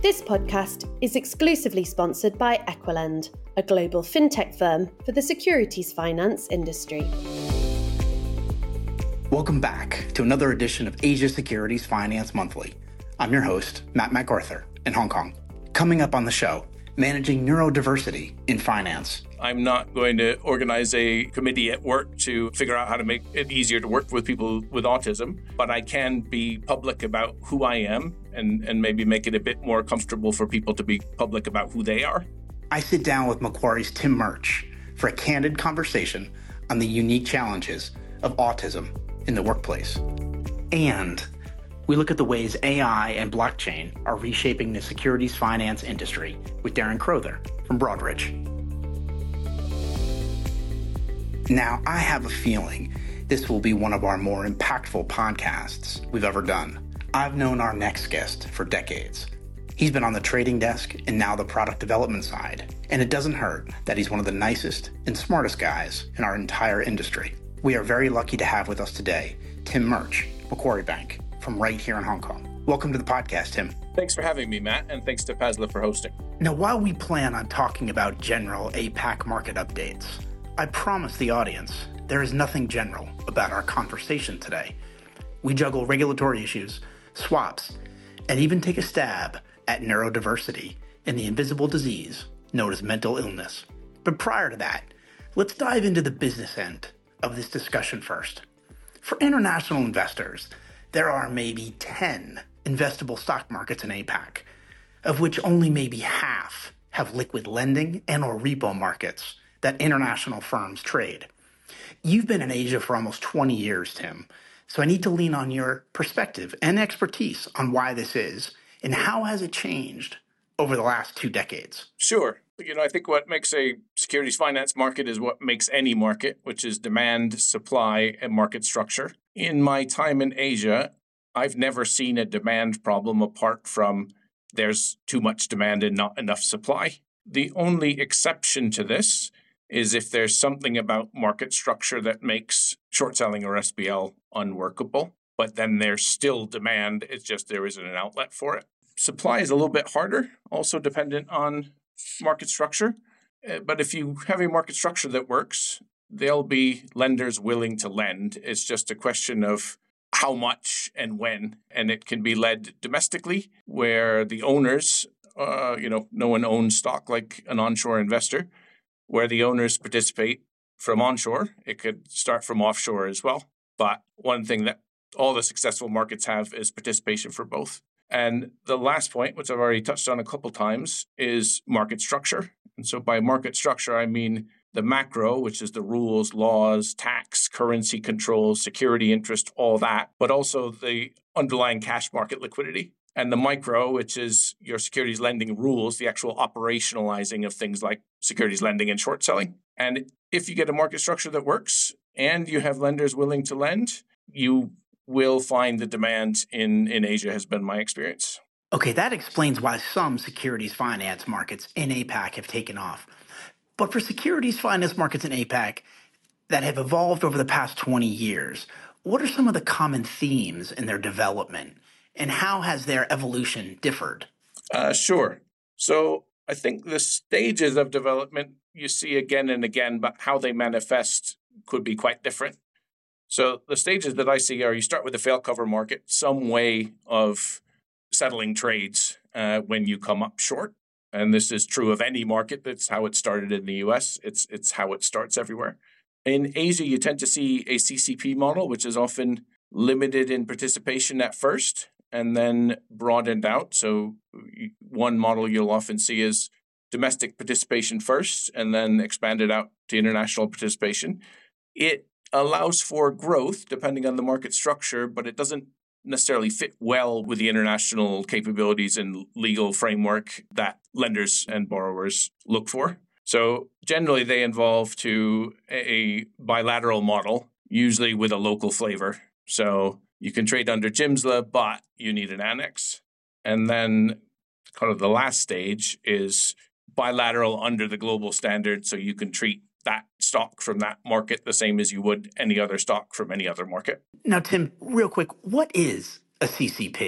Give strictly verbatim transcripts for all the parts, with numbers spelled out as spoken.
This podcast is exclusively sponsored by Equilend, a global fintech firm for the securities finance industry. Welcome back to another edition of Asia Securities Finance Monthly. I'm your host, Matt MacArthur, in Hong Kong. Coming up on the show, managing neurodiversity in finance. I'm not going to organize a committee at work to figure out how to make it easier to work with people with autism, but I can be public about who I am and, and maybe make it a bit more comfortable for people to be public about who they are. I sit down with Macquarie's Tim Murch for a candid conversation on the unique challenges of autism in the workplace. And we look at the ways A I and blockchain are reshaping the securities finance industry with Darren Crowther from Broadridge. Now, I have a feeling this will be one of our more impactful podcasts we've ever done. I've known our next guest for decades. He's been on the trading desk and now the product development side. And it doesn't hurt that he's one of the nicest and smartest guys in our entire industry. We are very lucky to have with us today Tim Murch, Macquarie Bank, from right here in Hong Kong. Welcome to the podcast, Tim. Thanks for having me, Matt, and thanks to Pasla for hosting. Now, while we plan on talking about general APAC market updates, I promise the audience there is nothing general about our conversation today. We juggle regulatory issues, swaps, and even take a stab at neurodiversity and the invisible disease known as mental illness. But prior to that, let's dive into the business end of this discussion first. For international investors, there are maybe ten investable stock markets in APAC, of which only maybe half have liquid lending and or repo markets that international firms trade. You've been in Asia for almost twenty years, Tim, so I need to lean on your perspective and expertise on why this is and how has it changed over the last two decades. Sure. You know, I think what makes a securities finance market is what makes any market, which is demand, supply, and market structure. In my time in Asia, I've never seen a demand problem apart from there's too much demand and not enough supply. The only exception to this is if there's something about market structure that makes short selling or S B L unworkable, but then there's still demand. It's just there isn't an outlet for it. Supply is a little bit harder, also dependent on market structure. But if you have a market structure that works, there'll be lenders willing to lend. It's just a question of how much and when. And it can be led domestically, where the owners, uh, you know, no one owns stock like an onshore investor, where the owners participate from onshore. It could start from offshore as well. But one thing that all the successful markets have is participation for both. And the last point, which I've already touched on a couple times, is market structure. And so by market structure, I mean the macro, which is the rules, laws, tax, currency controls, security interest, all that, but also the underlying cash market liquidity. And the micro, which is your securities lending rules, the actual operationalizing of things like securities lending and short selling. And if you get a market structure that works and you have lenders willing to lend, you will find the demand in, in Asia has been my experience. Okay, that explains why some securities finance markets in APAC have taken off. But for securities finance markets in APAC that have evolved over the past twenty years, what are some of the common themes in their development? And how has their evolution differed? Uh, sure. So I think the stages of development you see again and again, but how they manifest could be quite different. So the stages that I see are you start with the fail cover market, some way of settling trades uh, when you come up short. And this is true of any market. That's how it started in the U S. It's, it's how it starts everywhere. In Asia, you tend to see a C C P model, which is often limited in participation at first and then broadened out. So one model you'll often see is domestic participation first and then expanded out to international participation. It allows for growth depending on the market structure, but it doesn't necessarily fit well with the international capabilities and legal framework that lenders and borrowers look for. So generally they involve to a bilateral model, usually with a local flavor. So you can trade under J M S L A, but you need an annex. And then kind of the last stage is bilateral under the global standard, so you can treat that stock from that market the same as you would any other stock from any other market. Now, Tim, real quick, what is a C C P?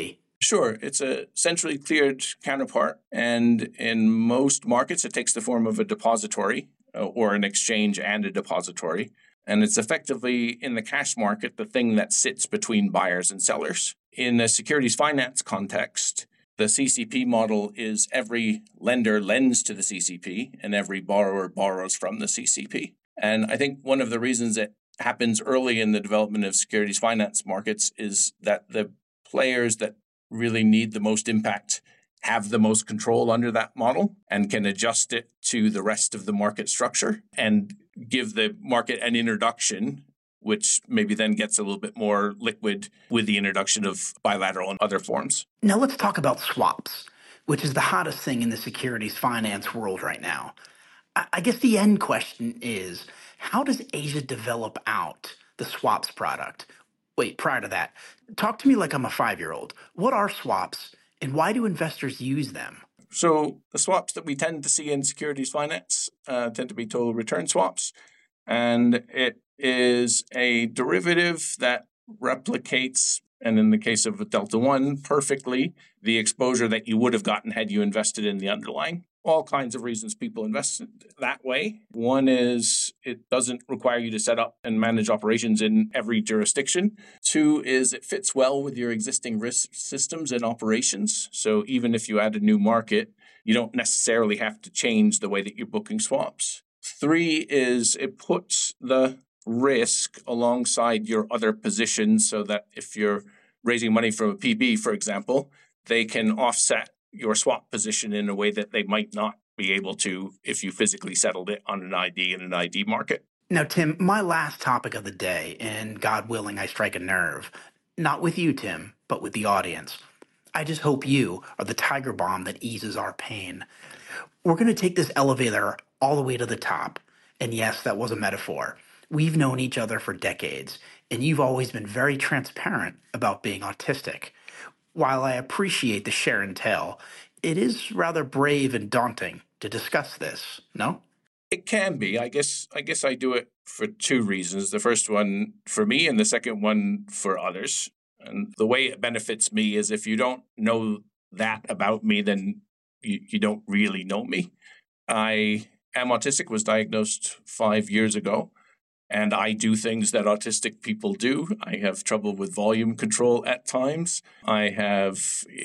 Sure, it's a centrally cleared counterpart, and in most markets, it takes the form of a depository uh, or an exchange and a depository. And it's effectively, in the cash market, the thing that sits between buyers and sellers. In a securities finance context, the C C P model is every lender lends to the C C P and every borrower borrows from the C C P. And I think one of the reasons it happens early in the development of securities finance markets is that the players that really need the most impact have the most control under that model and can adjust it to the rest of the market structure and give the market an introduction, which maybe then gets a little bit more liquid with the introduction of bilateral and other forms. Now let's talk about swaps, which is the hottest thing in the securities finance world right now. I I guess the end question is, how does Asia develop out the swaps product? Wait, prior to that, talk to me like I'm a five-year-old. What are swaps, and why do investors use them? So the swaps that we tend to see in securities finance uh, tend to be total return swaps. And it is a derivative that replicates, and in the case of a Delta One, perfectly, the exposure that you would have gotten had you invested in the underlying. All kinds of reasons people invest that way. One is it doesn't require you to set up and manage operations in every jurisdiction. Two is it fits well with your existing risk systems and operations. So even if you add a new market, you don't necessarily have to change the way that you're booking swaps. Three is it puts the risk alongside your other positions so that if you're raising money from a P B, for example, they can offset your swap position in a way that they might not be able to if you physically settled it on an I D in an I D market. Now, Tim, my last topic of the day, and God willing, I strike a nerve. Not with you, Tim, but with the audience. I just hope you are the tiger balm that eases our pain. We're going to take this elevator all the way to the top. And yes, that was a metaphor. We've known each other for decades, and you've always been very transparent about being autistic. While I appreciate the share and tell, it is rather brave and daunting to discuss this, no? It can be. I guess I guess I do it for two reasons. The first one for me and the second one for others. And the way it benefits me is if you don't know that about me, then you, you don't really know me. I am autistic, was diagnosed five years ago. And I do things that autistic people do. I have trouble with volume control at times. I have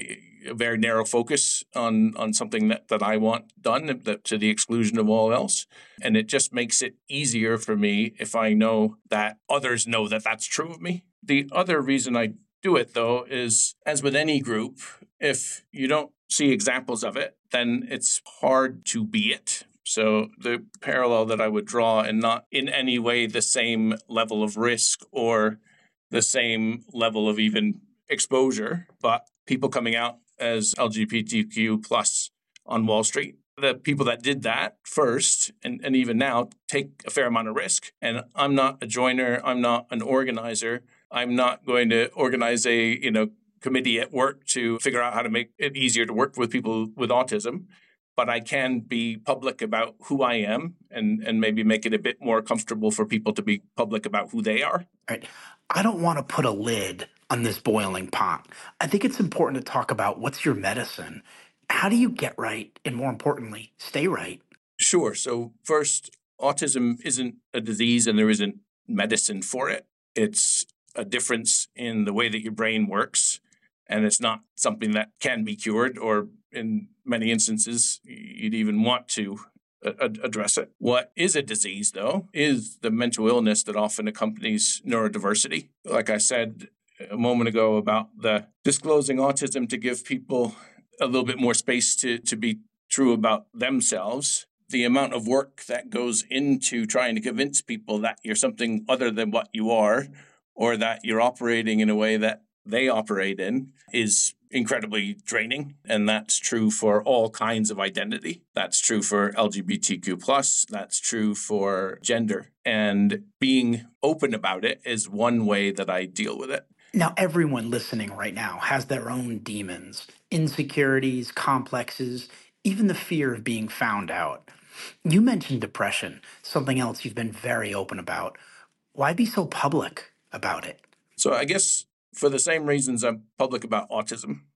a very narrow focus on, on something that, that I want done that, to the exclusion of all else. And it just makes it easier for me if I know that others know that that's true of me. The other reason I do it, though, is as with any group, if you don't see examples of it, then it's hard to be it. So the parallel that I would draw, and not in any way the same level of risk or the same level of even exposure, but people coming out as L G B T Q plus on Wall Street. The people that did that first, and, and even now, take a fair amount of risk. And I'm not a joiner. I'm not an organizer. I'm not going to organize a, you know, committee at work to figure out how to make it easier to work with people with autism. But I can be public about who I am and, and maybe make it a bit more comfortable for people to be public about who they are. All right. I don't want to put a lid on this boiling pot. I think it's important to talk about what's your medicine. How do you get right? And more importantly, stay right? Sure. So first, autism isn't a disease and there isn't medicine for it. It's a difference in the way that your brain works. And it's not something that can be cured, or in many instances, you'd even want to a- address it. What is a disease, though, is the mental illness that often accompanies neurodiversity. Like I said a moment ago about the disclosing autism to give people a little bit more space to, to be true about themselves. The amount of work that goes into trying to convince people that you're something other than what you are, or that you're operating in a way that they operate in, is incredibly draining. And that's true for all kinds of identity. That's true for L G B T Q plus. That's true for gender. And being open about it is one way that I deal with it. Now, everyone listening right now has their own demons, insecurities, complexes, even the fear of being found out. You mentioned depression, something else you've been very open about. Why be so public about it? So I guess for the same reasons I'm public about autism,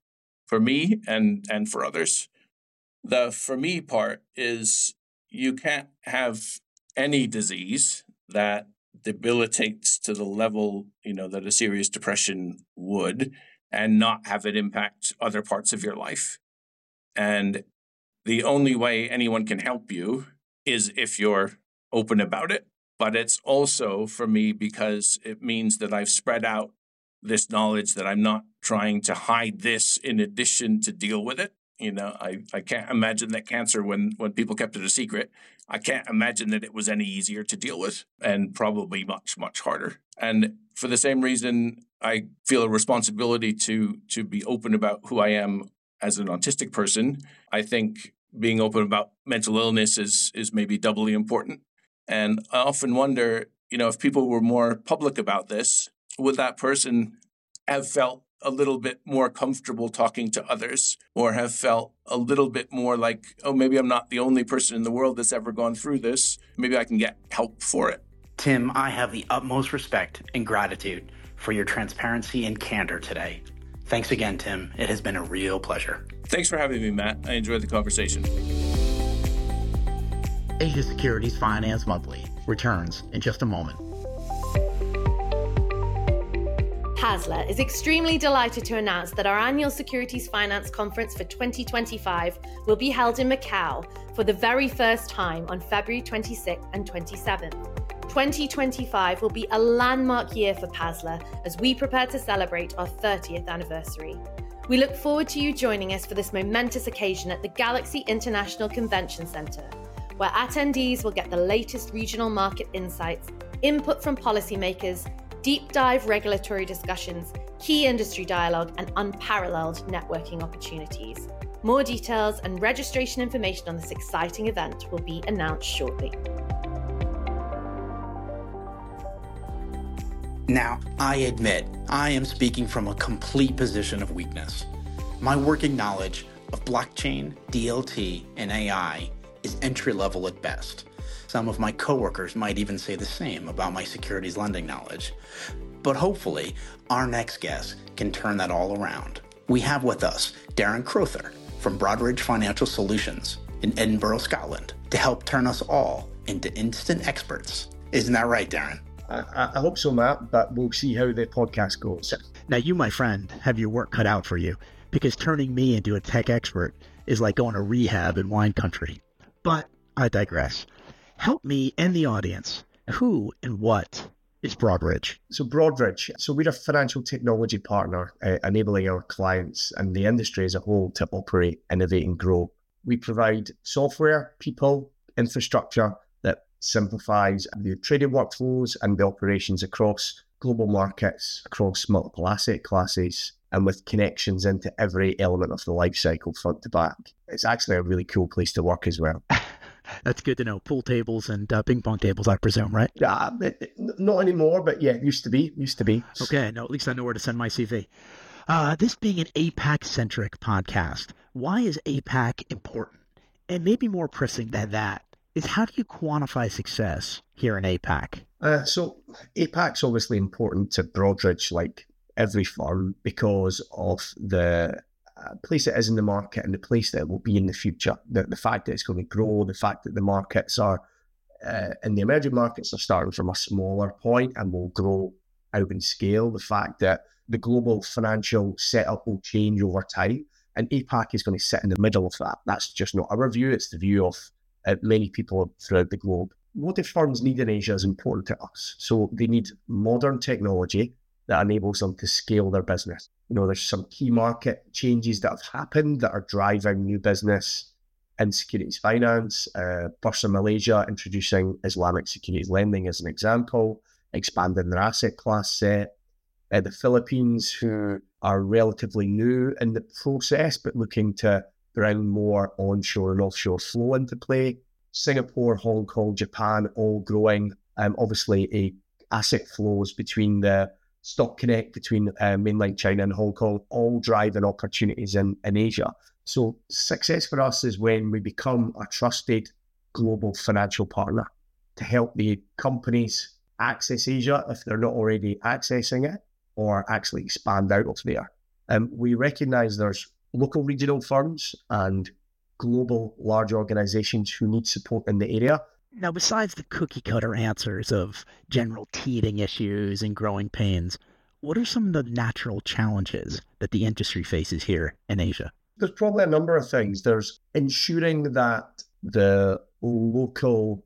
for me and, and for others. The for me part is you can't have any disease that debilitates to the level, you know, that a serious depression would and not have it impact other parts of your life. And the only way anyone can help you is if you're open about it. But it's also for me because it means that I've spread out this knowledge that I'm not trying to hide this in addition to deal with it. You know, I, I can't imagine that cancer, when, when people kept it a secret, I can't imagine that it was any easier to deal with and probably much, much harder. And for the same reason, I feel a responsibility to to be open about who I am as an autistic person. I think being open about mental illness is is maybe doubly important. And I often wonder, you know, if people were more public about this, would that person have felt a little bit more comfortable talking to others, or have felt a little bit more like, oh, maybe I'm not the only person in the world that's ever gone through this. Maybe I can get help for it. Tim, I have the utmost respect and gratitude for your transparency and candor today. Thanks again, Tim. It has been a real pleasure. Thanks for having me, Matt. I enjoyed the conversation. Asia Securities Finance Monthly returns in just a moment. Hasler is extremely delighted to announce that our annual Securities Finance Conference for twenty twenty-five will be held in Macau for the very first time on February twenty-sixth and twenty-seventh. twenty twenty-five will be a landmark year for Hasler as we prepare to celebrate our thirtieth anniversary. We look forward to you joining us for this momentous occasion at the Galaxy International Convention Center, where attendees will get the latest regional market insights, input from policymakers, deep dive regulatory discussions, key industry dialogue, and unparalleled networking opportunities. More details and registration information on this exciting event will be announced shortly. Now, I admit, I am speaking from a complete position of weakness. My working knowledge of blockchain, D L T, and A I is entry-level at best. Some of my coworkers might even say the same about my securities lending knowledge. But hopefully, our next guest can turn that all around. We have with us Darren Crowther from Broadridge Financial Solutions in Edinburgh, Scotland, to help turn us all into instant experts. Isn't that right, Darren? I, I hope so, Matt, but we'll see how the podcast goes. Now, you, my friend, have your work cut out for you, because turning me into a tech expert is like going to rehab in wine country. But I digress. Help me and the audience. Who and what is Broadridge? So Broadridge, so we're a financial technology partner, uh, enabling our clients and the industry as a whole to operate, innovate, and grow. We provide software, people, infrastructure that simplifies the trading workflows and the operations across global markets, across multiple asset classes, and with connections into every element of the life cycle front to back. It's actually a really cool place to work as well. That's good to know. Pool tables and uh, ping pong tables, I presume, right? Yeah, it, it, not anymore, but yeah, used to be, used to be. Okay, no, at least I know where to send my C V. Uh, this being an APAC-centric podcast, why is APAC important? And maybe more pressing than that is, how do you quantify success here in APAC? Uh, so APAC's obviously important to Broadridge, like every firm, because of the Uh, place it is in the market and the place that it will be in the future. The, the fact that it's going to grow, the fact that the markets are, uh, in the emerging markets are starting from a smaller point and will grow out in scale. The fact that the global financial setup will change over time, and APAC is going to sit in the middle of that. That's just not our view, it's the view of uh, many people throughout the globe. What the firms need in Asia is important to us. So they need modern technology that enables them to scale their business. You know, there's some key market changes that have happened that are driving new business in securities finance. Uh, Bursa Malaysia introducing Islamic securities lending as an example, expanding their asset class set. Uh, the Philippines, who are relatively new in the process, but looking to bring more onshore and offshore flow into play. Singapore, Hong Kong, Japan, all growing. Um, obviously, a asset flows between the Stock Connect between uh, mainland China and Hong Kong, all driving opportunities in, in Asia. So success for us is when we become a trusted global financial partner to help the companies access Asia if they're not already accessing it, or actually expand out of there. Um, we recognize there's local regional firms and global large organizations who need support in the area. Now, besides the cookie cutter answers of general teething issues and growing pains, what are some of the natural challenges that the industry faces here in Asia? There's probably a number of things. There's ensuring that the local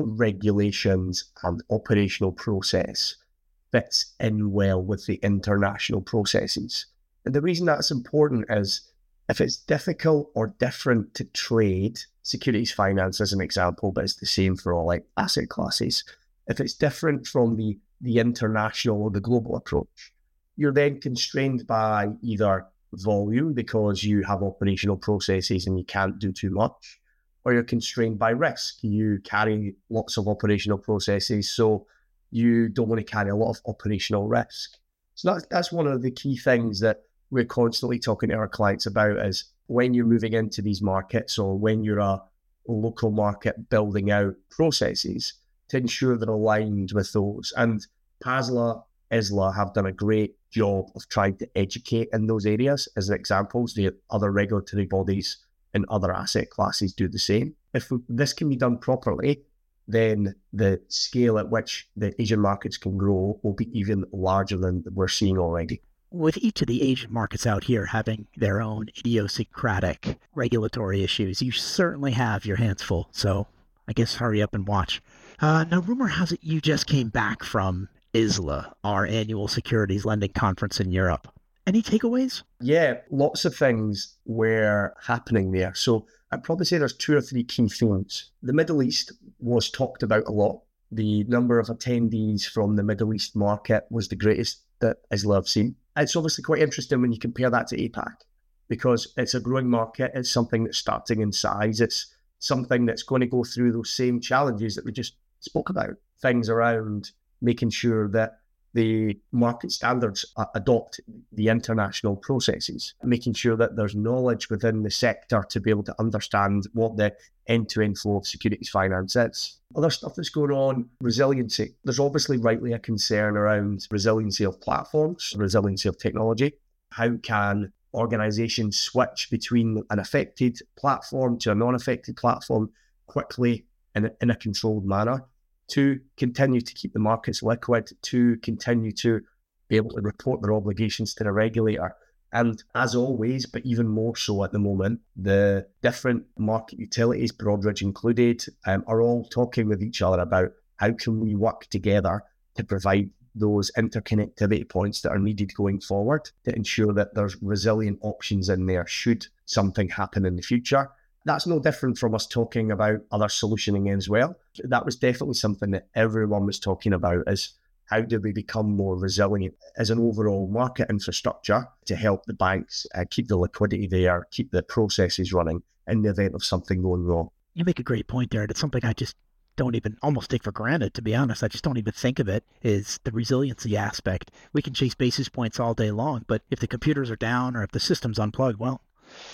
regulations and operational process fits in well with the international processes. And the reason that's important is if it's difficult or different to trade, securities finance as an example, but it's the same for all like asset classes. If it's different from the, the international or the global approach, you're then constrained by either volume because you have operational processes and you can't do too much, or you're constrained by risk. You carry lots of operational processes, so you don't want to carry a lot of operational risk. So that's, that's one of the key things that we're constantly talking to our clients about is when you're moving into these markets or when you're a local market building out processes to ensure they're aligned with those. And PASLA, I S L A have done a great job of trying to educate in those areas. As examples, the other regulatory bodies in other asset classes do the same. If this can be done properly, then the scale at which the Asian markets can grow will be even larger than we're seeing already. With each of the Asian markets out here having their own idiosyncratic regulatory issues, you certainly have your hands full. So I guess hurry up and watch. Uh, now, rumor has it you just came back from I S L A, our annual securities lending conference in Europe. Any takeaways? Yeah, lots of things were happening there. So I'd probably say there's two or three key themes. The Middle East was talked about a lot. The number of attendees from the Middle East market was the greatest that I S L A have seen. It's obviously quite interesting when you compare that to APAC because it's a growing market. It's something that's starting in size. It's something that's going to go through those same challenges that we just spoke about. Things around making sure that the market standards adopt the international processes, making sure that there's knowledge within the sector to be able to understand what the end-to-end flow of securities finance is. Other stuff that's going on, resiliency. There's obviously rightly a concern around resiliency of platforms, resiliency of technology. How can organizations switch between an affected platform to a non-affected platform quickly in a, in a controlled manner? To continue to keep the markets liquid, to continue to be able to report their obligations to the regulator. And as always, but even more so at the moment, the different market utilities, Broadridge included, um, are all talking with each other about how can we work together to provide those interconnectivity points that are needed going forward to ensure that there's resilient options in there should something happen in the future. That's no different from us talking about other solutioning as well. That was definitely something that everyone was talking about is how do we become more resilient as an overall market infrastructure to help the banks uh, keep the liquidity there, keep the processes running in the event of something going wrong. You make a great point there. It's something I just don't even almost take for granted, to be honest. I just don't even think of it is the resiliency aspect. We can chase basis points all day long, but if the computers are down or if the system's unplugged, well,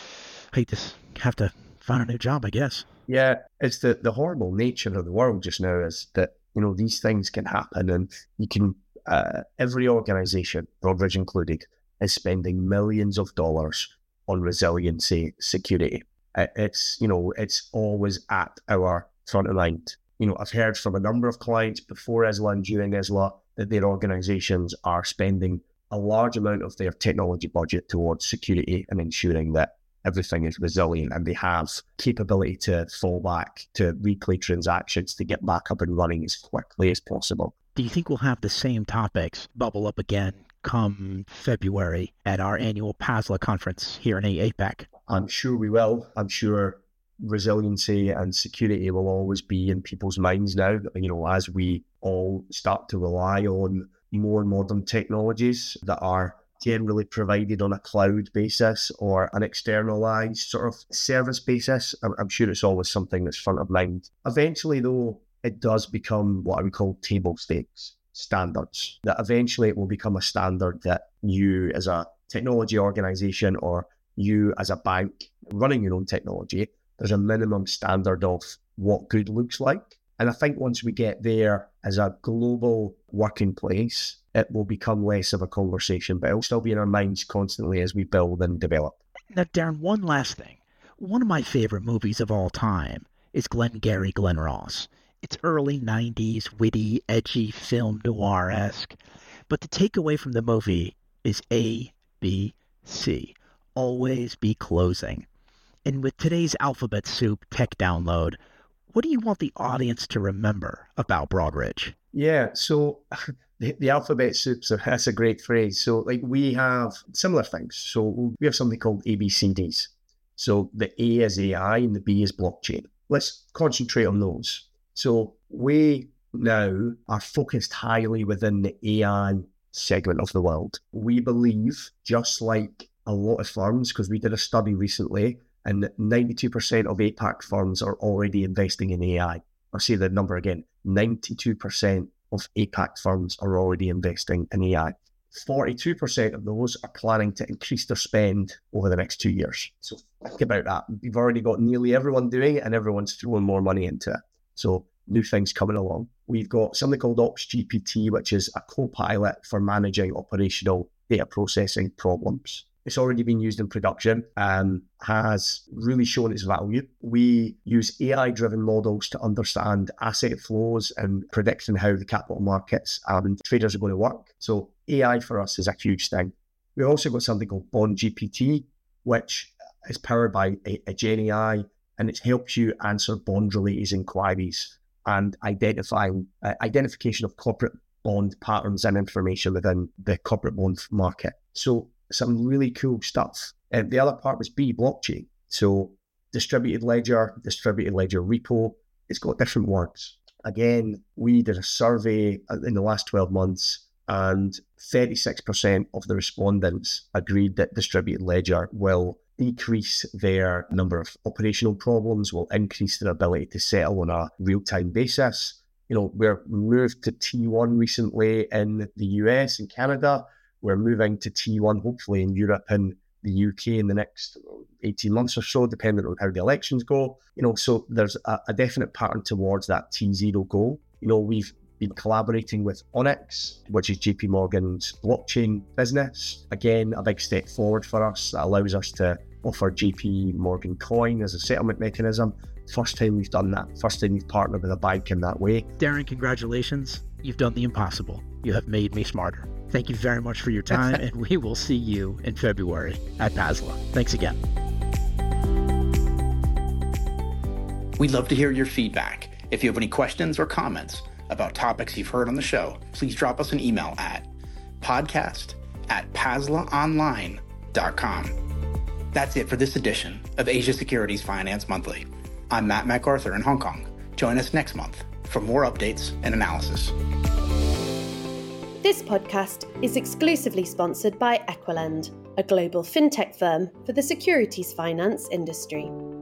I hate to have to find a new job, I guess. Yeah, it's the, the horrible nature of the world just now is that, you know, these things can happen and you can, uh, every organization, Broadridge included, is spending millions of dollars on resiliency security. It's, you know, it's always at our front of mind. You know, I've heard from a number of clients before I S L A and during I S L A that their organizations are spending a large amount of their technology budget towards security and ensuring that everything is resilient and they have capability to fall back, to replay transactions, to get back up and running as quickly as possible. Do you think we'll have the same topics bubble up again come February at our annual PASLA conference here in APAC? I'm sure we will. I'm sure resiliency and security will always be in people's minds now, you know, as we all start to rely on more modern technologies that are generally provided on a cloud basis or an externalized sort of service basis. I'm, I'm sure it's always something that's front of mind. Eventually, though, it does become what I would call table stakes standards, that eventually it will become a standard that you as a technology organization or you as a bank running your own technology, there's a minimum standard of what good looks like. And I think once we get there as a global working place, it will become less of a conversation, but it'll still be in our minds constantly as we build and develop. Now, Darren, one last thing. One of my favorite movies of all time is Glengarry Glen Ross. It's early nineties, witty, edgy, film noir-esque. But the takeaway from the movie is A, B, C. Always be closing. And with today's Alphabet Soup tech download, what do you want the audience to remember about Broadridge? Yeah, so the, the Alphabet Soups, that's a great phrase. So like we have similar things. So we have something called A B C Ds. So the A is A I and the B is blockchain. Let's concentrate on those. So we now are focused highly within the A I segment of the world. We believe, just like a lot of firms, because we did a study recently, and ninety-two percent of A PAC firms are already investing in A I. I'll say the number again, ninety-two percent of A PAC firms are already investing in A I. forty-two percent of those are planning to increase their spend over the next two years. So think about that. We've already got nearly everyone doing it and everyone's throwing more money into it. So new things coming along. We've got something called Ops G P T, which is a co-pilot for managing operational data processing problems. It's already been used in production and has really shown its value. We use A I-driven models to understand asset flows and predicting how the capital markets and traders are going to work. So A I for us is a huge thing. We've also got something called Bond G P T, which is powered by a, a Gen A I, and it helps you answer bond-related inquiries and identifying uh, identification of corporate bond patterns and information within the corporate bond market. So some really cool stuff. And the other part was B, blockchain. So distributed ledger, distributed ledger repo, it's got different words. Again, we did a survey in the last twelve months and thirty-six percent of the respondents agreed that distributed ledger will decrease their number of operational problems, will increase their ability to settle on a real-time basis. You know, we're moved to T one recently in the U S and Canada. We're moving to T one, hopefully in Europe and the U K in the next eighteen months or so, depending on how the elections go. You know, so there's a, a definite pattern towards that T zero goal. You know, we've been collaborating with Onyx, which is J P Morgan's blockchain business. Again, a big step forward for us that allows us to offer J P Morgan Coin as a settlement mechanism. First time we've done that. First time we've partnered with a bank in that way. Darren, congratulations. You've done the impossible. You have made me smarter. Thank you very much for your time, and we will see you in February at PASLA. Thanks again. We'd love to hear your feedback. If you have any questions or comments about topics you've heard on the show, please drop us an email at podcast at paslaonline dot com. That's it for this edition of Asia Securities Finance Monthly. I'm Matt MacArthur in Hong Kong. Join us next month for more updates and analysis. This podcast is exclusively sponsored by Equilend, a global fintech firm for the securities finance industry.